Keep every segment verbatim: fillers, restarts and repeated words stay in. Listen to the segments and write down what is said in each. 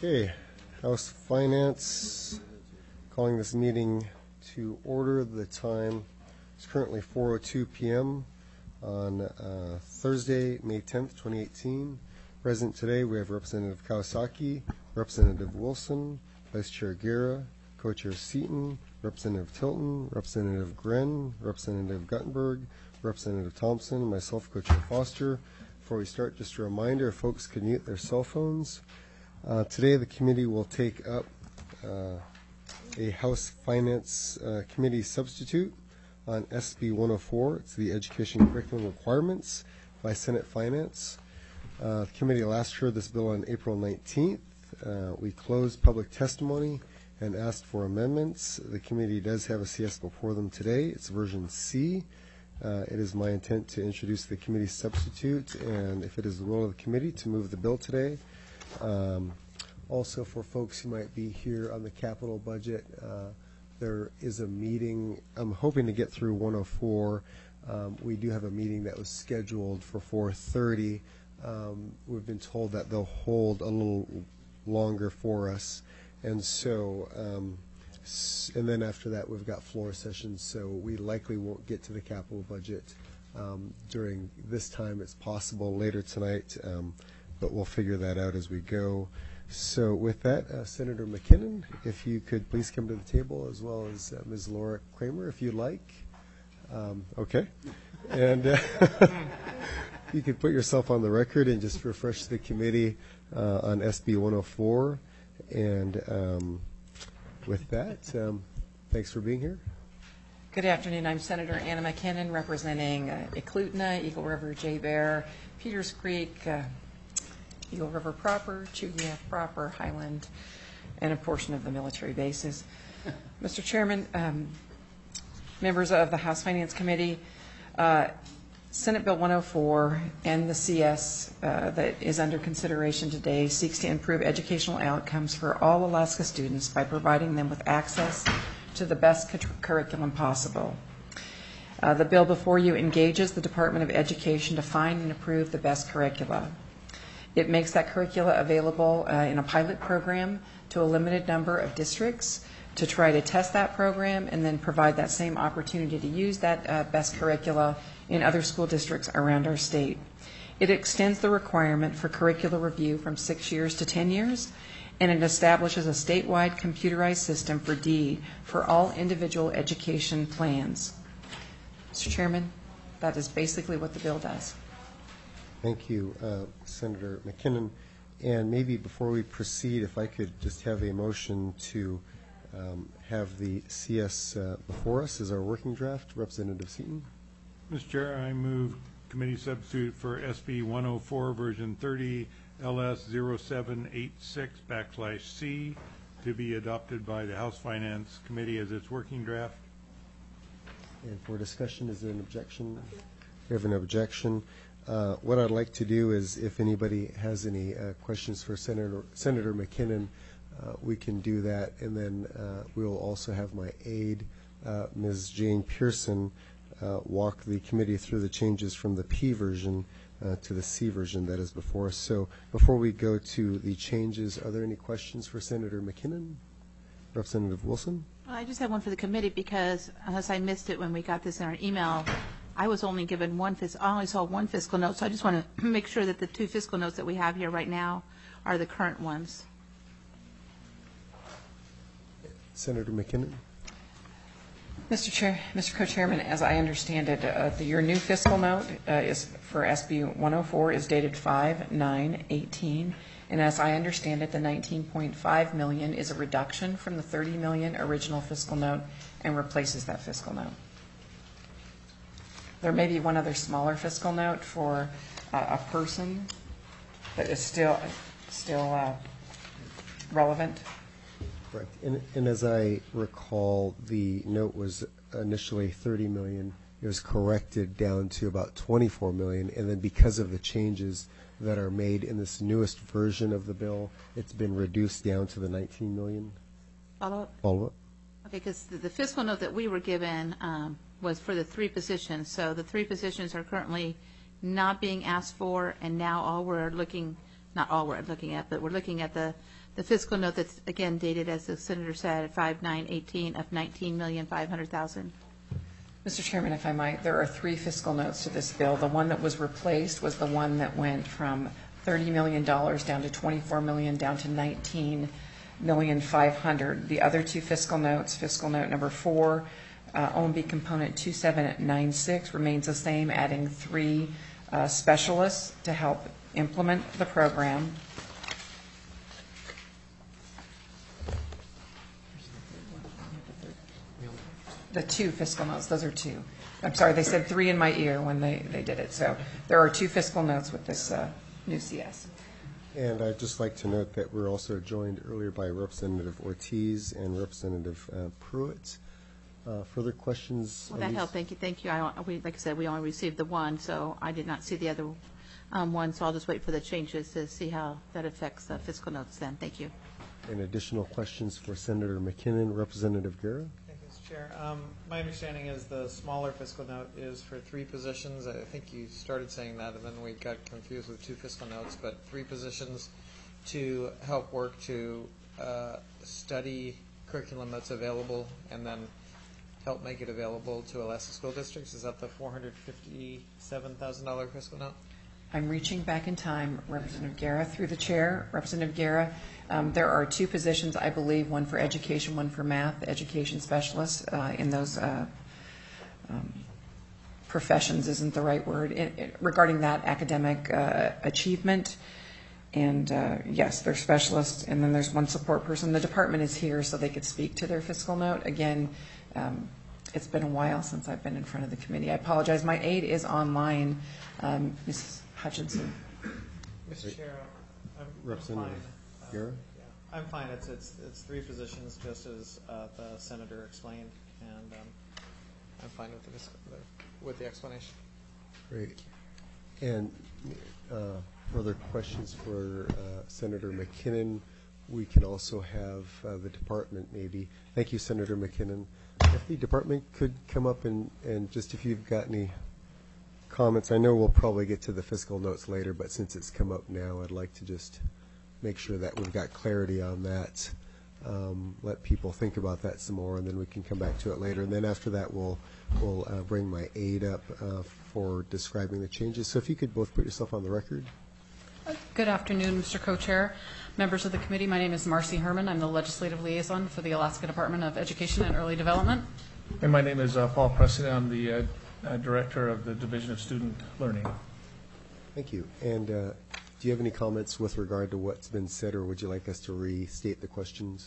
Okay, House Finance, calling this meeting to order. The time is currently four oh two p m on uh, Thursday, May tenth, twenty eighteen. Present today, we have Representative Kawasaki, Representative Wilson, Vice Chair Guerra, Co-Chair Seaton, Representative Tilton, Representative Gren, Representative Guttenberg, Representative Thompson, myself, Co-Chair Foster. Before we start, just a reminder, if folks could mute their cell phones. Uh, today, the committee will take up uh, a House Finance uh, Committee substitute on S B one oh four. It's the Education Curriculum Requirements by Senate Finance. Uh, the committee last heard this bill on April nineteenth. Uh, we closed public testimony and asked for amendments. The committee does have a C S before them today. It's version C. Uh, it is my intent to introduce the committee substitute, and if it is the will of the committee, to move the bill today. Um, also, for folks who might be here on the capital budget, uh, there is a meeting. I'm hoping to get through one oh four. Um, we do have a meeting that was scheduled for four thirty. Um, we've been told that they'll hold a little longer for us, and so um, s and then after that we've got floor sessions, so we likely won't get to the capital budget um, during this time. It's possible later tonight, um, but we'll figure that out as we go. So with that, uh, Senator McKinnon, if you could please come to the table, as well as uh, Miz Laura Kramer, if you'd like. Um, okay. And uh, you could put yourself on the record and just refresh the committee uh, on S B one oh four. And um, with that, um, thanks for being here. Good afternoon. I'm Senator Anna McKinnon, representing uh, Eklutna, Eagle River, Jay Bear, Peters Creek, uh, Eagle River proper, Chugach proper, Highland, and a portion of the military bases. Mister Chairman, um, members of the House Finance Committee, uh, Senate Bill one oh four and the C S uh, that is under consideration today seeks to improve educational outcomes for all Alaska students by providing them with access to the best curriculum possible. Uh, the bill before you engages the Department of Education to find and approve the best curricula. It makes that curricula available uh, in a pilot program to a limited number of districts to try to test that program and then provide that same opportunity to use that uh, best curricula in other school districts around our state. It extends the requirement for curricular review from six years to ten years, and it establishes a statewide computerized system for deed for all individual education plans. Mister Chairman, that is basically what the bill does. Thank you, uh, Senator McKinnon. And maybe before we proceed, if I could just have a motion to um, have the C S uh, before us as our working draft. Representative Seaton. Mister Chair, I move committee substitute for S B one oh four version thirty L S zero seven eight six backslash C to be adopted by the House Finance Committee as its working draft. And for discussion, is there an objection? We have an objection. Uh, what I'd like to do is, if anybody has any uh, questions for Senator Senator McKinnon, uh, we can do that, and then uh, we'll also have my aide, uh, Miz Jane Pearson, uh, walk the committee through the changes from the P version uh, to the C version that is before us. So before we go to the changes, are there any questions for Senator McKinnon? Representative Wilson? Well, I just have one for the committee because, unless I missed it when we got this in our email, I was only given one fiscal, I only saw one fiscal note, so I just want to make sure that the two fiscal notes that we have here right now are the current ones. Senator McKinnon? Mister Chair, Mister Co-Chairman, as I understand it, uh, the, your new fiscal note uh, is for S B one oh four is dated five nine eighteen, and as I understand it, the nineteen point five million is a reduction from the thirty million original fiscal note and replaces that fiscal note. There may be one other smaller fiscal note for uh, a person that is still still uh, relevant. Correct. And, and as I recall, the note was initially thirty million. It was corrected down to about twenty-four million, and then because of the changes that are made in this newest version of the bill, it's been reduced down to the nineteen million. Follow up? Follow up. Okay, because the, the fiscal note that we were given um, was for the three positions. So the three positions are currently not being asked for, and now all we're looking, not all we're looking at, but we're looking at the the fiscal note that's, again, dated, as the Senator said, five nine eighteen of nineteen million five hundred thousand. Mister Chairman, if I might, there are three fiscal notes to this bill. The one that was replaced was the one that went from thirty million dollars down to twenty-four million dollars down to nineteen million five hundred thousand. The other two fiscal notes, fiscal note number four, uh, O M B component two seven nine six remains the same, adding three uh, specialists to help implement the program. The two fiscal notes, those are two. I'm sorry, they said three in my ear when they, they did it. So there are two fiscal notes with this uh, new C S. And I'd just like to note that we're also joined earlier by Representative Ortiz and Representative uh, Pruitt. Uh, further questions? Well, that Elise? helped. Thank you. Thank you. I, we, like I said, we only received the one, so I did not see the other um, one. So I'll just wait for the changes to see how that affects the fiscal notes then. Thank you. And additional questions for Senator McKinnon, Representative Guerra? Thank you, Mister Chair. Um, my understanding is the smaller fiscal note is for three positions. I think you started saying that, and then we got confused with two fiscal notes, but three positions to help work to uh, study curriculum that's available and then help make it available to Alaska school districts. Is that the four hundred fifty-seven thousand dollars fiscal note? I'm reaching back in time, Representative Guerra, through the chair. Representative Guerra, um, there are two positions, I believe, one for education, one for math, the education specialist uh, in those uh, um, professions isn't the right word, it, it, regarding that academic uh, achievement. And uh, yes, they're specialists, and then there's one support person. The department is here so they could speak to their fiscal note. Again, um, it's been a while since I've been in front of the committee. I apologize. My aide is online, um, Missus Hutchinson. Mister Chair, I'm, I'm Representative fine. Uh, Guerra? yeah, I'm fine. It's, it's, it's three positions, just as uh, the Senator explained, and um, I'm fine with the, fiscal- the with the explanation. Great. And uh, further questions for uh, Senator McKinnon? We can also have uh, the department maybe. Thank you, Senator McKinnon. If the department could come up and, and just if you've got any comments, I know we'll probably get to the fiscal notes later, but since it's come up now, I'd like to just make sure that we've got clarity on that. Um, let people think about that some more, and then we can come back to it later. And then after that, we'll we'll uh, bring my aide up uh, for describing the changes. So if you could both put yourself on the record. Good afternoon, Mister Co-Chair, members of the committee. My name is Marcy Herman. I'm the legislative liaison for the Alaska Department of Education and Early Development. And my name is uh, Paul Preston. I'm the uh, uh, director of the Division of Student Learning. Thank you. And uh, do you have any comments with regard to what's been said, or would you like us to restate the questions?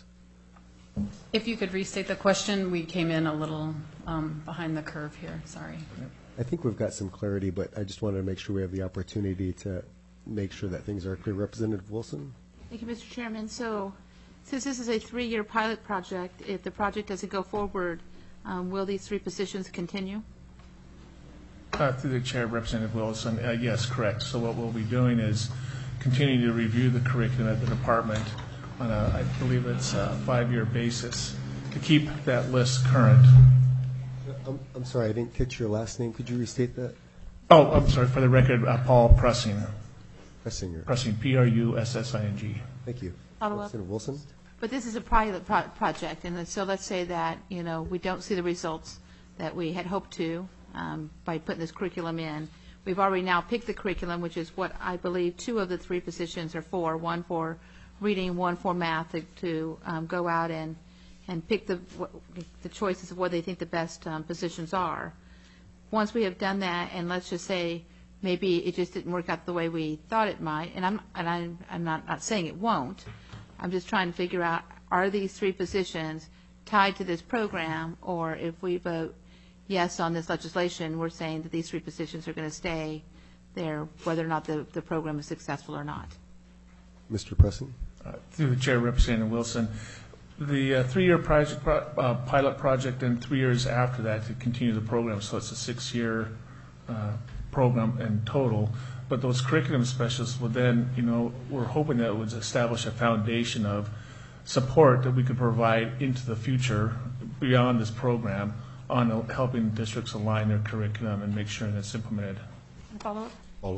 If you could restate the question, we came in a little um, behind the curve here. Sorry. I think we've got some clarity, but I just wanted to make sure we have the opportunity to make sure that things are clear. Representative Wilson? Thank you, Mister Chairman. So since this is a three-year pilot project, if the project doesn't go forward, um, will these three positions continue? Uh, through the chair, Representative Wilson, uh, yes, correct. So what we'll be doing is continuing to review the curriculum at the department on a, I believe it's a five-year basis to keep that list current. I'm, I'm sorry, I didn't catch your last name. Could you restate that? Oh, I'm sorry, for the record, uh, Paul Pressing. Pressinger. Pressing, P R U S S I N G. Thank you. Follow up. Representative Wilson? But this is a pilot pro- project, and so let's say that, you know, we don't see the results that we had hoped to um, by putting this curriculum in. We've already now picked the curriculum, which is what I believe two of the three positions are for, one for reading, one for math, to, to um, go out and, and pick the, the choices of what they think the best um, positions are. Once we have done that, and let's just say maybe it just didn't work out the way we thought it might, and I'm, and I'm, I'm not, not saying it won't, I'm just trying to figure out, are these three positions tied to this program, or if we vote yes on this legislation, we're saying that these three positions are going to stay there, whether or not the, the program is successful or not. Mister Pressing? Uh, through the chair, Representative Wilson, the uh, three-year project, pro- uh, pilot project, and three years after that to continue the program. So it's a six-year uh, program in total. But those curriculum specialists would then, you know, we're hoping that it would establish a foundation of support that we could provide into the future beyond this program on uh, helping districts align their curriculum and make sure that it's implemented. Follow up? Follow.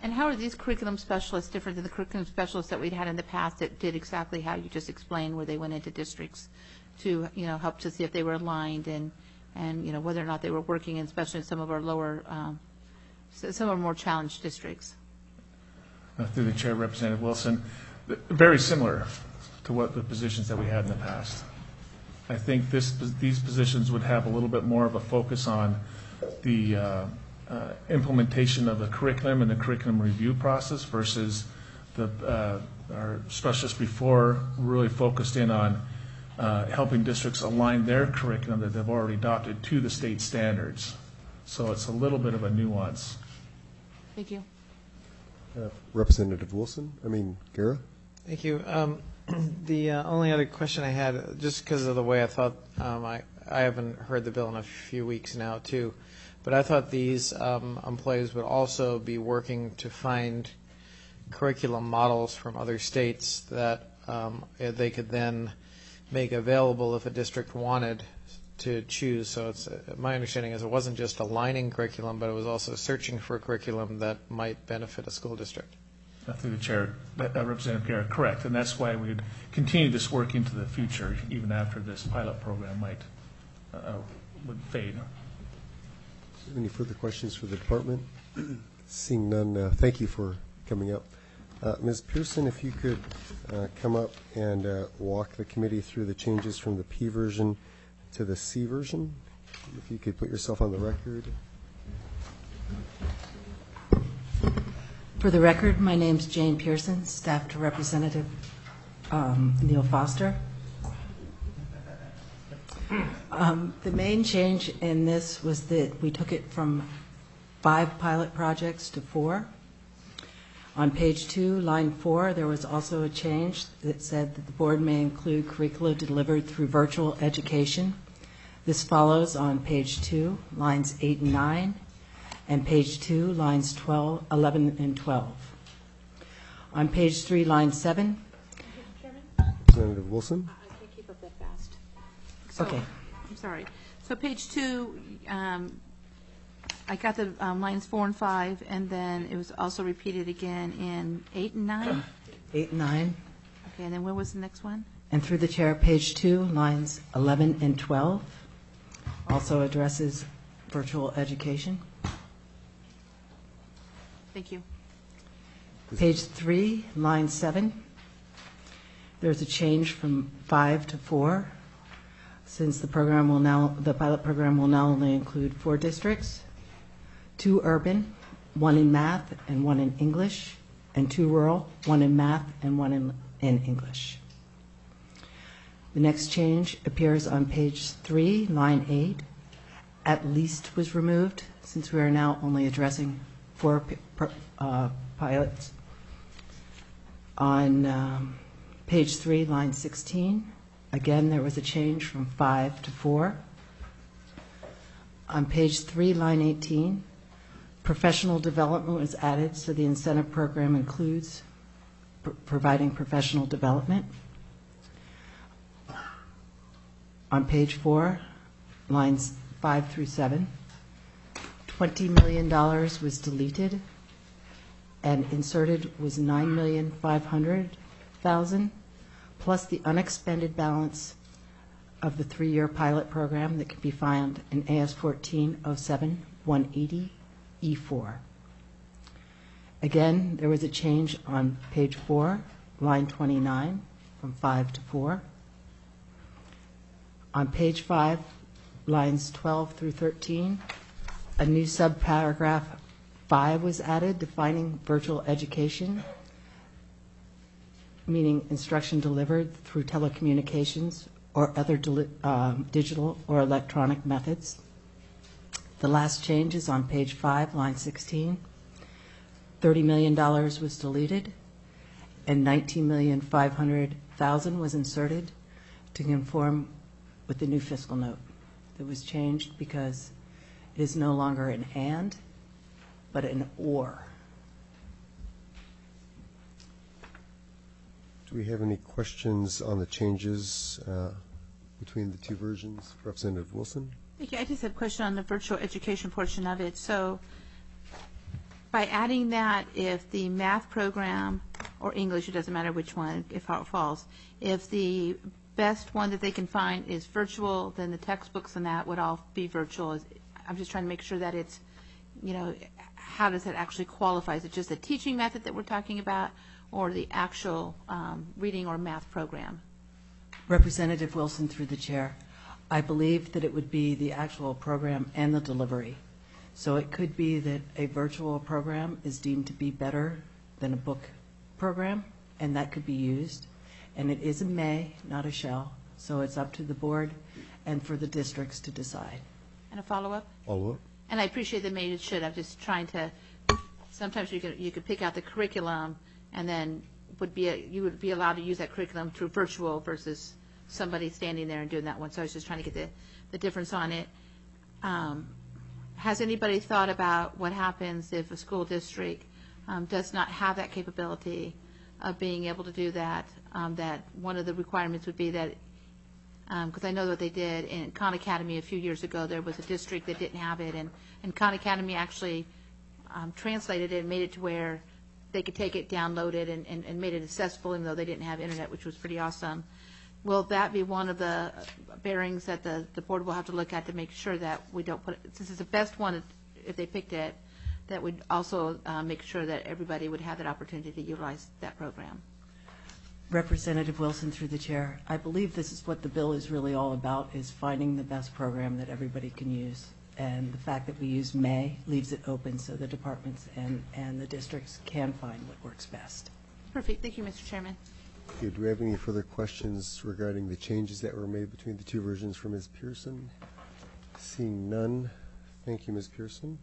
And how are these curriculum specialists different than the curriculum specialists that we'd had in the past that did exactly how you just explained, where they went into districts to, you know, help to see if they were aligned and, and, you know, whether or not they were working, in, especially in some of our lower, um, some of our more challenged districts? Uh, Through the chair, Representative Wilson, th- very similar to what the positions that we had in the past. I think this, these positions would have a little bit more of a focus on the uh, uh, implementation of the curriculum and the curriculum review process versus the uh, our specialists before really focused in on uh, helping districts align their curriculum that they've already adopted to the state standards. So it's a little bit of a nuance. Thank you. Uh, Representative Wilson, I mean, Gara? Thank you. Um, the uh, only other question I had, just because of the way I thought, um, I, I haven't heard the bill in a few weeks now too, but I thought these um, employees would also be working to find curriculum models from other states that um, they could then make available if a district wanted to choose. So it's uh, my understanding is it wasn't just aligning curriculum, but it was also searching for a curriculum that might benefit a school district. Uh, Through the chair, uh, Representative Garrett, correct, and that's why we would continue this work into the future, even after this pilot program might uh, would fade. Any further questions for the department? Seeing none, uh, thank you for coming up. Uh, Miz Pearson, if you could uh, come up and uh, walk the committee through the changes from the P version to the C version. If you could put yourself on the record. For the record, my name's Jane Pearson, staff to Representative um, Neil Foster. Um, the main change in this was that we took it from five pilot projects to four. On page two, line four, there was also a change that said that the board may include curricula delivered through virtual education. This follows on page two, lines eight and nine, and page two, lines twelve, eleven, and twelve. On page three, line seven. Representative Wilson? I can't keep up that fast. So, Okay. I'm sorry. So page two, um, I got the um, lines four and five, and then it was also repeated again in eight and nine. Eight and nine. Okay, and then what was the next one? And through the chair, page two, lines eleven and twelve, also addresses virtual education. Thank you. Page three, line seven, there's a change from five to four, since the program will now, the pilot program will now only include four districts, two urban, one in math and one in English, and two rural, one in math and one in, in English. The next change appears on page three, line eight. At least was removed, since we are now only addressing four p- per, uh, pilots. On um, page three, line sixteen, again, there was a change from five to four. On page three, line eighteen, professional development was added, so the incentive program includes pr- providing professional development. On page four, lines five through seven, twenty million dollars was deleted, and inserted was nine million five hundred thousand dollars, plus the unexpended balance of the three-year pilot program that can be found in A S fourteen oh seven one eighty E four. Again, there was a change on page four, line twenty-nine, from five to four. On page five, lines twelve through thirteen, a new subparagraph five was added defining virtual education, meaning instruction delivered through telecommunications or other deli- um, digital or electronic methods. The last change is on page five, line sixteen. thirty million dollars was deleted, and nineteen million five hundred thousand dollars was inserted to conform with the new fiscal note. It was changed because it is no longer an and, but an or. Do we have any questions on the changes uh, between the two versions? Representative Wilson? Thank you. I just have a question on the virtual education portion of it. So by adding that, if the math program, or English, it doesn't matter which one, if how it falls, if the best one that they can find is virtual, then the textbooks and that would all be virtual. I'm just trying to make sure that it's, you know, how does that actually qualify? Is it just a teaching method that we're talking about, or the actual um, reading or math program? Representative Wilson, through the chair, I believe that it would be the actual program and the delivery. So it could be that a virtual program is deemed to be better than a book program, and that could be used. And it is a may, not a shall, so it's up to the board and for the districts to decide. And a follow-up? Follow up? And I appreciate the may, it should. I'm just trying to, sometimes you could, you could pick out the curriculum and then would be, a, you would be allowed to use that curriculum through virtual versus somebody standing there and doing that one. So I was just trying to get the, the difference on it. Um, has anybody thought about what happens if a school district um, does not have that capability of being able to do that? Um, that one of the requirements would be that, because um, I know what they did in Khan Academy a few years ago, there was a district that didn't have it, and, and Khan Academy actually um, translated it and made it to where they could take it, download it, and, and, and made it accessible, even though they didn't have internet, which was pretty awesome. Will that be one of the bearings that the, the board will have to look at to make sure that we don't put, since it's the best one, if they picked it, that would also uh, make sure that everybody would have that opportunity to utilize that program? Representative Wilson, through the chair, I believe this is what the bill is really all about, is finding the best program that everybody can use. And the fact that we use may leaves it open so the departments and, and the districts can find what works best. Perfect. Thank you, Mister Chairman. Okay, do we have any further questions regarding the changes that were made between the two versions for Miz Pearson? Seeing none, thank you, Miz Pearson.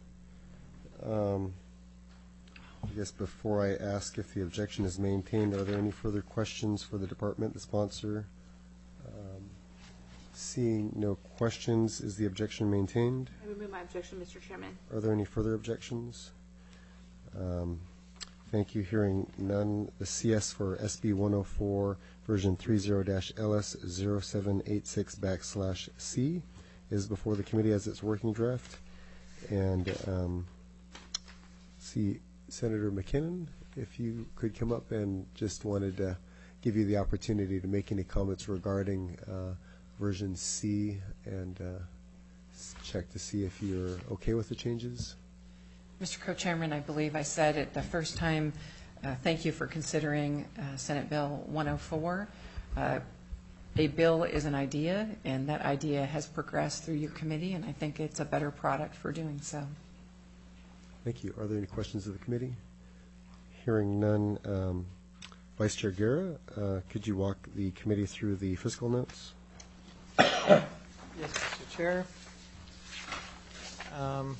Um, I guess before I ask if the objection is maintained, are there any further questions for the department, the sponsor? Um, seeing no questions, is the objection maintained? I remove my objection, Mister Chairman. Are there any further objections? Um, Thank you. Hearing none, the C S for S B one oh four version thirty L S zero seven eight six backslash C is before the committee as its working draft. And um, see, Senator McKinnon, if you could come up, and just wanted to give you the opportunity to make any comments regarding uh, version C and uh, check to see if you're okay with the changes. Mister Co-Chairman, I believe I said it the first time, uh, thank you for considering uh, Senate Bill one oh four. Uh, a bill is an idea, and that idea has progressed through your committee, and I think it's a better product for doing so. Thank you. Are there any questions of the committee? Hearing none, um, Vice Chair Guerra, uh, could you walk the committee through the fiscal notes? Yes, Mister Chair. Um,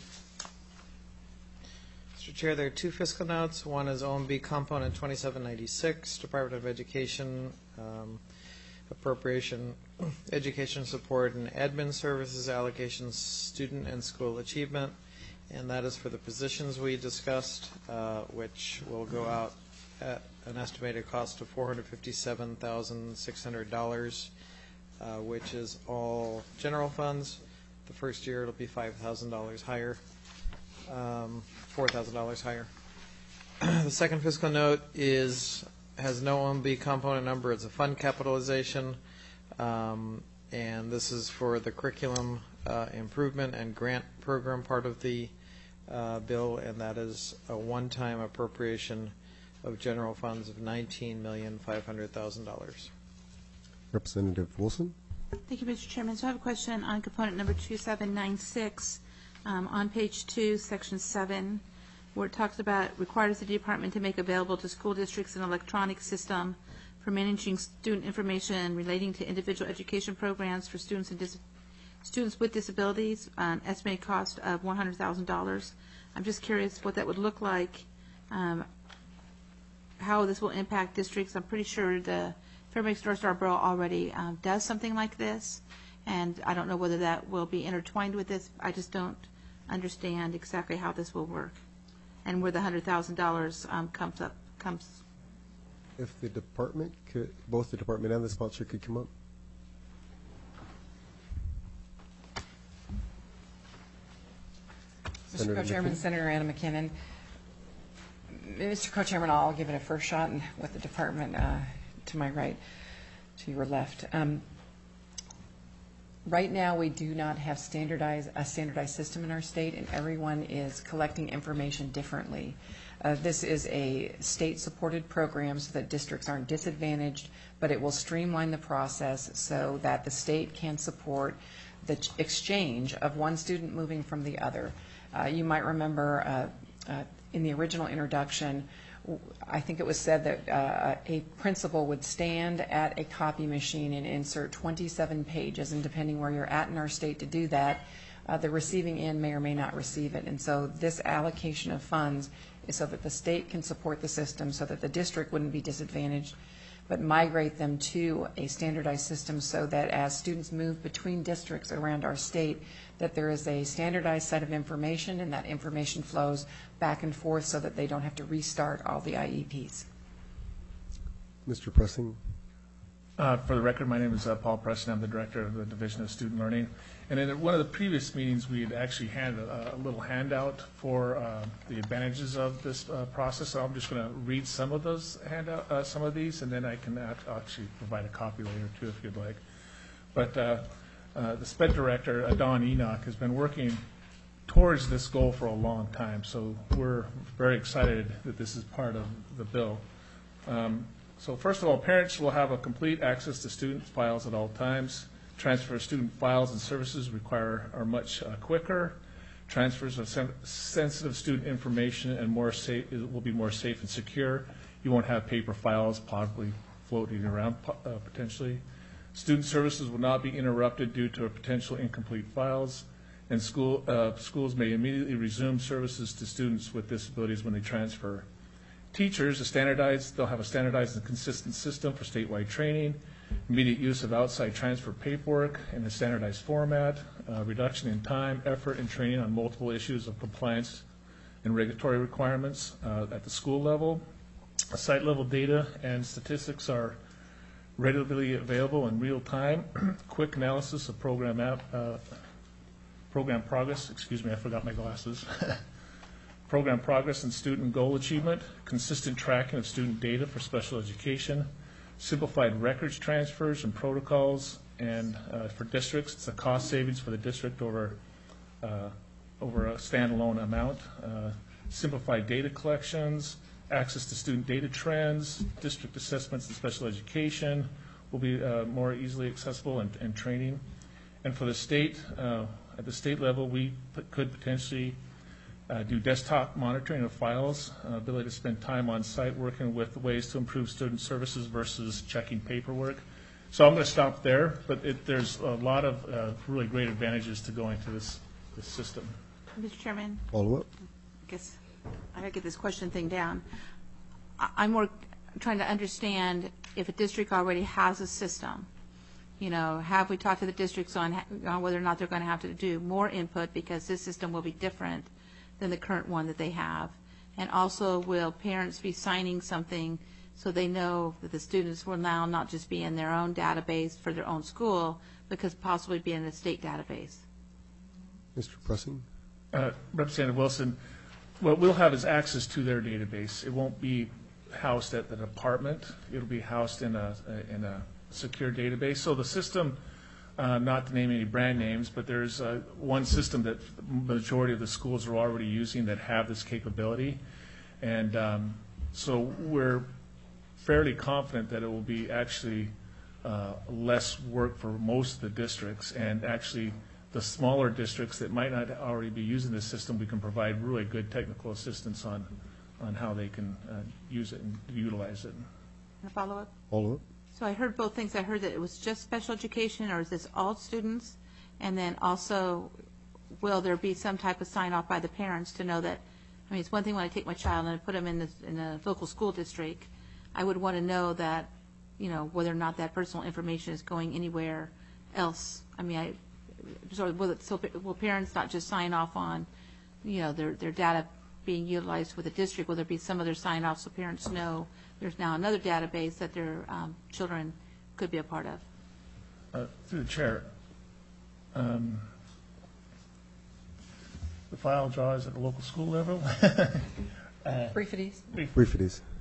Mister Chair, there are two fiscal notes. One is O M B component twenty-seven ninety-six, Department of Education um, appropriation, education support and admin services allocations, student and school achievement, and that is for the positions we discussed, uh, which will go out at an estimated cost of four hundred fifty-seven thousand six hundred dollars, uh, which is all general funds. The first year it'll be five thousand dollars higher. Um, four thousand dollars higher. The second fiscal note is has no O M B component number. It's a fund capitalization, um, and this is for the curriculum uh, improvement and grant program part of the uh, bill, and that is a one-time appropriation of general funds of nineteen million five hundred thousand dollars. Representative Wilson. Thank you, Mister Chairman. So I have a question on component number two seven nine six. Um, on page two, section seven, where it talks about requires the department to make available to school districts an electronic system for managing student information relating to individual education programs for students and dis students with disabilities, an estimated cost of one hundred thousand dollars. I'm just curious what that would look like, um, how this will impact districts. I'm pretty sure the Fairbanks North Star Borough already um, does something like this, and I don't know whether that will be intertwined with this. I just don't understand exactly how this will work, and where the hundred thousand dollars um, comes up comes. If the department could, both the department and the sponsor could come up. Mister Senator Co-Chairman, McKinnon. Senator Anna McKinnon, Mister Co-Chairman, I'll give it a first shot and with the department uh, to my right, to your left. Um, Right now, we do not have standardized, a standardized system in our state, and everyone is collecting information differently. Uh, this is a state-supported program so that districts aren't disadvantaged, but it will streamline the process so that the state can support the ch- exchange of one student moving from the other. Uh, you might remember uh, uh, in the original introduction, I think it was said that uh, a principal would stand at a copy machine and insert twenty-seven pages, and depending where you're at in our state to do that, uh, the receiving end may or may not receive it. And so this allocation of funds is so that the state can support the system so that the district wouldn't be disadvantaged, but migrate them to a standardized system so that as students move between districts around our state, that there is a standardized set of information and that information flows back and forth so that they don't have to restart all the I E Ps. Mister Pressing? Uh, For the record, my name is uh, Paul Preston. I'm the Director of the Division of Student Learning. And in one of the previous meetings, we had actually had a, a little handout for uh, the advantages of this uh, process. So I'm just going to read some of those handout, uh, some of these, and then I can act- actually provide a copy later too, if you'd like. But uh, uh, the SPED Director, uh, Don Enoch, has been working towards this goal for a long time. So we're very excited that this is part of the bill. Um, So first of all, parents will have a complete access to student files at all times. Transfer of student files and services require are much uh, quicker. Transfers of sen- sensitive student information and more safe will be more safe and secure. You won't have paper files possibly floating around uh, potentially. Student services will not be interrupted due to a potential incomplete files, and school uh, schools may immediately resume services to students with disabilities when they transfer. Teachers, a standardized, they'll have a standardized and consistent system for statewide training, immediate use of outside transfer paperwork in a standardized format, uh, reduction in time, effort, and training on multiple issues of compliance and regulatory requirements uh, at the school level. Site level data and statistics are readily available in real time. Quick analysis of program app, uh, program progress. Excuse me, I forgot my glasses. Program progress and student goal achievement, consistent tracking of student data for special education, simplified records transfers and protocols, and uh, for districts, it's a cost savings for the district over uh, over a standalone amount. Uh, simplified data collections, access to student data trends, district assessments and special education will be uh, more easily accessible, and, and training. And for the state, uh, at the state level, we p- could potentially Uh, do desktop monitoring of files, uh, ability to spend time on site working with ways to improve student services versus checking paperwork. So I'm going to stop there, but it, there's a lot of uh, really great advantages to going to this, this system. Mister Chairman, Follow up? I guess I gotta get this question thing down. I- I'm more trying to understand if a district already has a system. You know, have we talked to the districts on, on whether or not they're going to have to do more input because this system will be different than the current one that they have? And also, will parents be signing something so they know that the students will now not just be in their own database for their own school, but could possibly be in a state database? Mister Pressing? Uh, Representative Wilson, what we'll have is access to their database. It won't be housed at the department. It'll be housed in a, in a secure database. So the system, Uh, not to name any brand names, but there's uh, one system that the majority of the schools are already using that have this capability. And um, so we're fairly confident that it will be actually uh, less work for most of the districts. And actually, the smaller districts that might not already be using this system, we can provide really good technical assistance on, on how they can uh, use it and utilize it. A follow-up? Follow up? So I heard both things. I heard that it was just special education, or is this all students? And then also, will there be some type of sign-off by the parents to know that, I mean, it's one thing when I take my child and I put them in, this, in a local school district, I would want to know that, you know, whether or not that personal information is going anywhere else. I mean, I, so will, it, so will parents not just sign off on, you know, their, their data being utilized with the district? Will there be some other sign-off so parents know there's now another database that their um, children could be a part of? Uh, Through the chair, um, the file draws at the local school level. Brief it ease. Brief it is.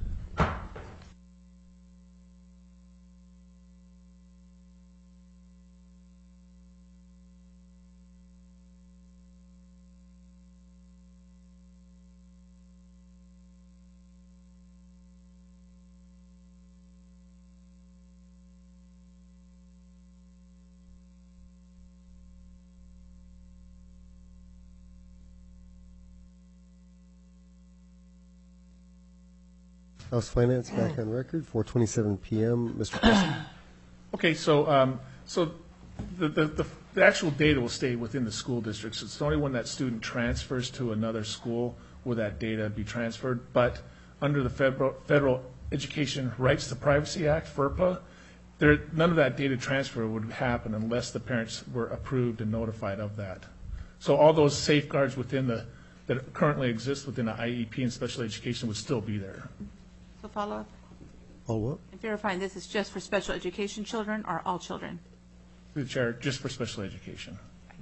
House Finance back on record, four twenty-seven P M Mister Preston. Okay, so, um, so the, the, the the actual data will stay within the school districts. It's only when that student transfers to another school will that data be transferred. But under the Federal, Federal Education Rights to Privacy Act, FERPA, there, none of that data transfer would happen unless the parents were approved and notified of that. So all those safeguards within the, that currently exist within the I E P and special education would still be there. So follow up? All what? And verifying this is just for special education children or all children? Through the chair, just for special education.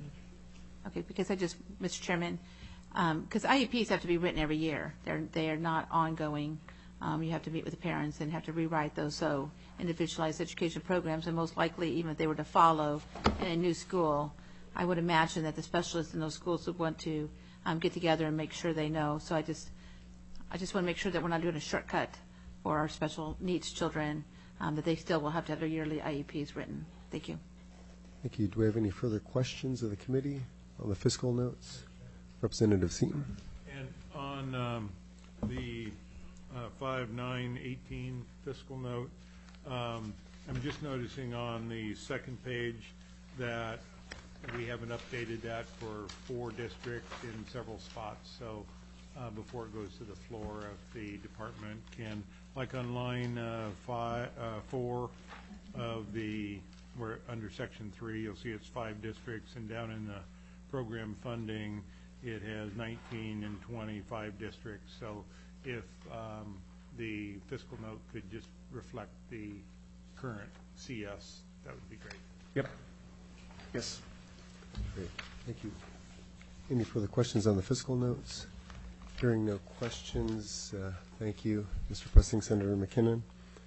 Okay, because I just, Mister Chairman, because I E Ps have to be written every year. They're, they are not ongoing. Um, You have to meet with the parents and have to rewrite those. So individualized education programs, and most likely, even if they were to follow in a new school, I would imagine that the specialists in those schools would want to um, get together and make sure they know. So I just, I just want to make sure that we're not doing a shortcut for our special needs children, um, that they still will have to have their yearly I E Ps written. Thank you. Thank you. Do we have any further questions of the committee on the fiscal notes? Representative Seaton. And on um, the uh, five nine eighteen fiscal note, um, I'm just noticing on the second page that we haven't updated that for four districts in several spots. So uh, before it goes to the floor of the department, can, like on line uh, five, uh, four of the, where under section three, you'll see it's five districts, and down in the program funding, it has nineteen and twenty-five districts. So if um, the fiscal note could just reflect the current C S, that would be great. Yep. Yes. Great. Thank you. Any further questions on the fiscal notes? Hearing no questions, uh, thank you, Mister Pressing, Senator McKinnon.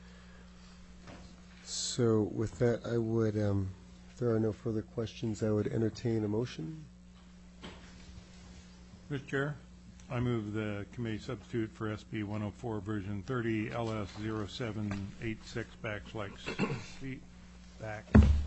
So with that, I would, um, if there are no further questions, I would entertain a motion. Mister Chair, I move the committee substitute for S B one oh four version thirty L S zero seven eight six backslash C, back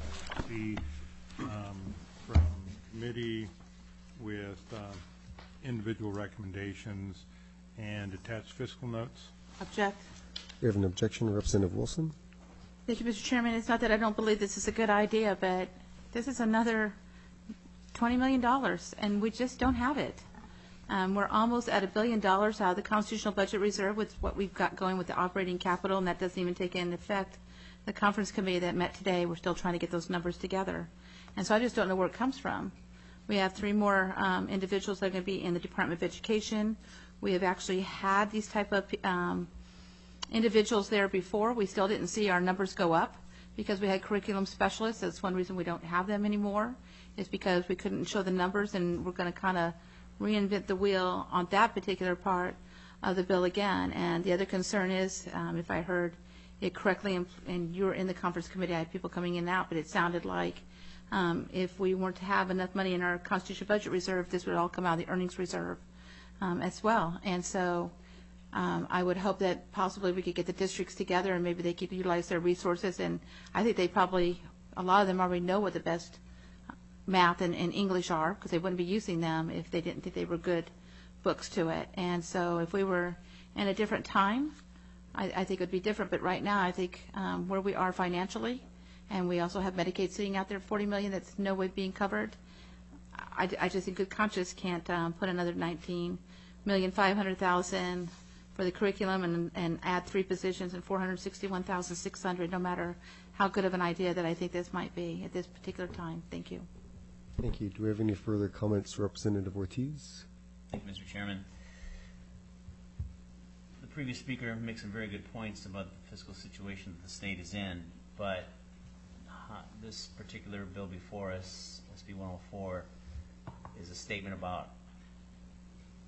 C, um, from committee with um, individual recommendations and attached fiscal notes. Object. We have an objection, Representative Wilson. Thank you, Mister Chairman. It's not that I don't believe this is a good idea, but this is another twenty million dollars, and we just don't have it. Um, we're almost at a billion dollars out of the constitutional budget reserve with what we've got going with the operating capital, and that doesn't even take into effect the conference committee that met today. We're still trying to get those numbers together. And so I just don't know where it comes from. We have three more um, individuals that are going to be in the Department of Education. We have actually had these type of um, individuals there before. We still didn't see our numbers go up because we had curriculum specialists. That's one reason we don't have them anymore, is because we couldn't show the numbers, and we're going to kind of reinvent the wheel on that particular part of the bill again. And the other concern is, um, if I heard it correctly, and, and you were in the conference committee, I had people coming in and out, but it sounded like um, if we weren't to have enough money in our constitutional budget reserve, this would all come out of the earnings reserve um, as well. And so um, I would hope that possibly we could get the districts together and maybe they could utilize their resources. And I think they probably, a lot of them already know what the best math and, and English are, because they wouldn't be using them if they didn't think they were good books to it. And so if we were in a different time, I, I think it would be different. But right now, I think um, where we are financially, and we also have Medicaid sitting out there, forty million dollars that's no way being covered, I, I just in good conscience can't um, put another nineteen million five hundred thousand for the curriculum and, and add three positions and four hundred sixty-one thousand six hundred, no matter how good of an idea that I think this might be at this particular time. Thank you. Thank you. Do we have any further comments, Representative Ortiz? Thank you, Mister Chairman. The previous speaker makes some very good points about the fiscal situation that the state is in, but uh, this particular bill before us, S B one oh four, is a statement about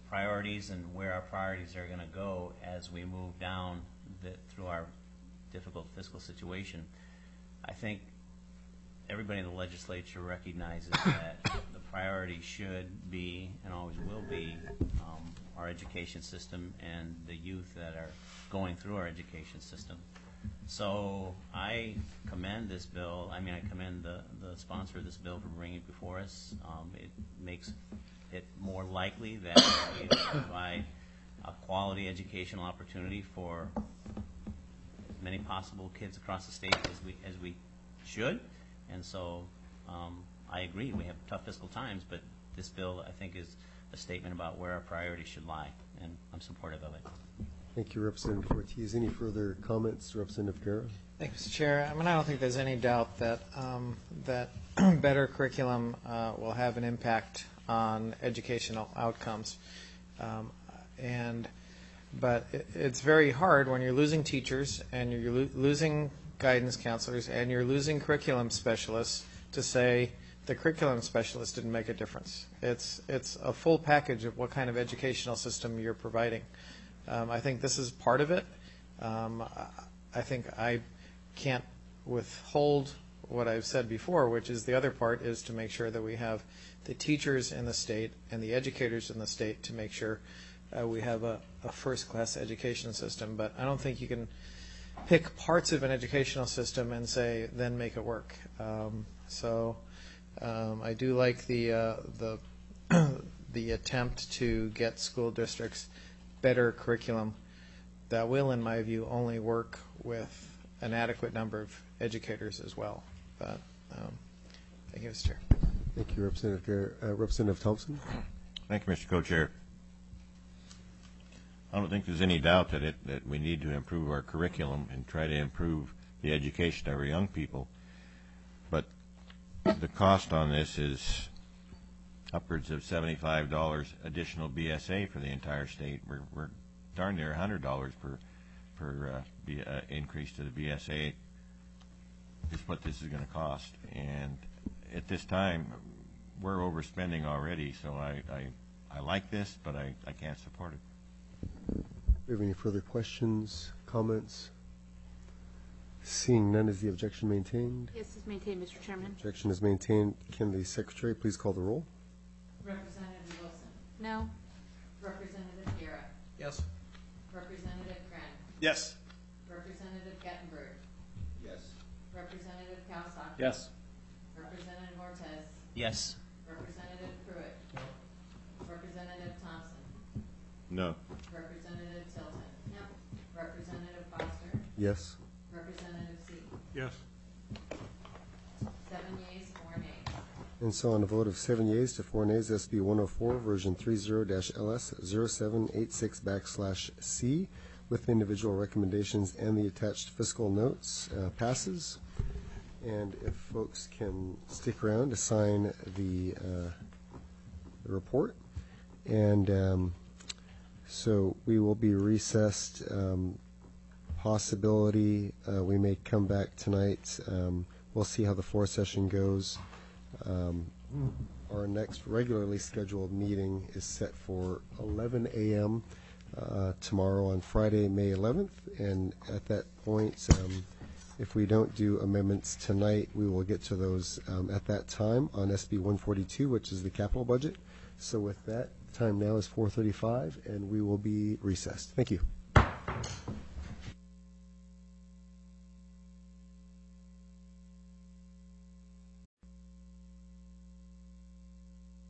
priorities and where our priorities are going to go as we move down the, through our difficult fiscal situation. I think everybody in the legislature recognizes that the priority should be, and always will be, um, our education system and the youth that are going through our education system. So I commend this bill. I mean, I commend the, the sponsor of this bill for bringing it before us. Um, it makes it more likely that we provide a quality educational opportunity for as many possible kids across the state as we as we should. And so um, I agree, we have tough fiscal times, but this bill, I think, is a statement about where our priorities should lie, and I'm supportive of it. Thank you, Representative Ortiz. Any further comments, Representative Guerra? Thank you, Mister Chair. I mean, I don't think there's any doubt that um, that better curriculum uh, will have an impact on educational outcomes. Um, and but it, it's very hard when you're losing teachers and you're lo- losing guidance counselors and you're losing curriculum specialists to say the curriculum specialist didn't make a difference. It's it's a full package of what kind of educational system you're providing. Um, I think this is part of it. Um, I think I can't withhold what I've said before, which is the other part is to make sure that we have the teachers in the state and the educators in the state to make sure uh, we have a, a first-class education system. But I don't think you can pick parts of an educational system and say, then make it work. Um, so um, I do like the uh, the the attempt to get school districts better curriculum that will, in my view, only work with an adequate number of educators as well. But um, thank you, Mister Chair. Thank you, Representative Guerra. Uh, Representative Thompson. Thank you, Mister Co-Chair. I don't think there's any doubt that it that we need to improve our curriculum and try to improve the education of our young people. But the cost on this is upwards of seventy-five dollars additional B S A for the entire state. We're, we're darn near one hundred dollars per per uh, B, uh, increase to the B S A is what this is going to cost. And at this time, we're overspending already, so I, I, I like this, but I, I can't support it. Do we have any further questions, comments? Seeing none, is the objection maintained? Yes, it's maintained, Mister Chairman. Objection is maintained. Can the Secretary please call the roll? Representative Wilson. No. Representative Guerra. Yes. Representative Krenn. Yes. Representative Gettenberg. Yes. Representative Kawasaki. Yes. Representative Ortiz. Yes. Representative Pruitt. Representative Thompson. No. Representative Tilton. No. Representative Foster. Yes. Representative Seaton. Yes. Seven yeas, four nays. And so on a vote of seven yeas to four nays, S B one oh four, version thirty dash L S zero seven eight six backslash C, with individual recommendations and the attached fiscal notes, uh, passes. And if folks can stick around to sign the, uh, the report. And um, so we will be recessed. Um, possibility uh, we may come back tonight. Um, we'll see how the floor session goes. Um, our next regularly scheduled meeting is set for eleven a m Uh, tomorrow on Friday, May eleventh, and at that point, um, if we don't do amendments tonight, we will get to those um, at that time on S B one forty-two, which is the capital budget. So with that, time now is four thirty-five, and we will be recessed. Thank you.